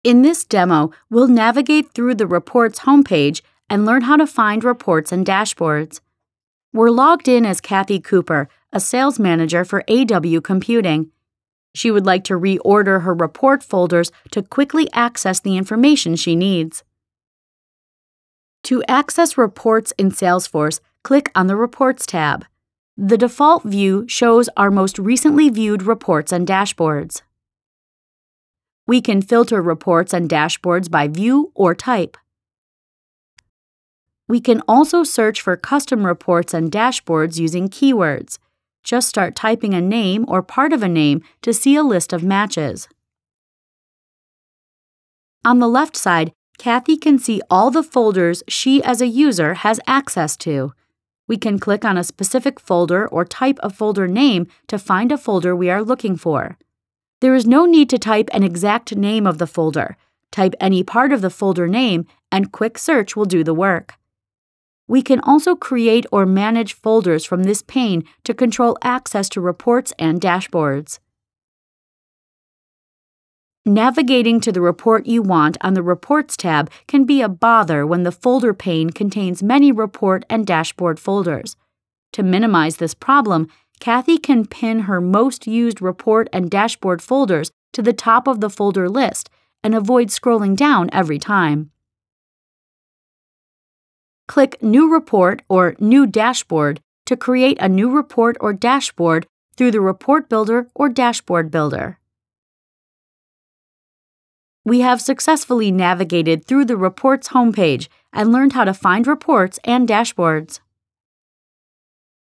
In this demo, we'll navigate through the Reports homepage and learn how to find reports and dashboards. We're logged in as Kathy Cooper, a sales manager for AW Computing. She would like to reorder her report folders to quickly access the information she needs. To access reports in Salesforce, click on the Reports tab. The default view shows our most recently viewed reports and dashboards. We can filter reports and dashboards by view or type. We can also search for custom reports and dashboards using keywords. Just start typing a name or part of a name to see a list of matches. On the left side, Kathy can see all the folders she as a user has access to. We can click on a specific folder or type a folder name to find a folder we are looking for. There is no need to type an exact name of the folder. Type any part of the folder name and quick search will do the work. We can also create or manage folders from this pane to control access to reports and dashboards. Navigating to the report you want on the Reports tab can be a bother when the folder pane contains many report and dashboard folders. To minimize this problem, Kathy can pin her most used report and dashboard folders to the top of the folder list and avoid scrolling down every time. Click New Report or New Dashboard to create a new report or dashboard through the Report Builder or Dashboard Builder. We have successfully navigated through the Reports homepage and learned how to find reports and dashboards.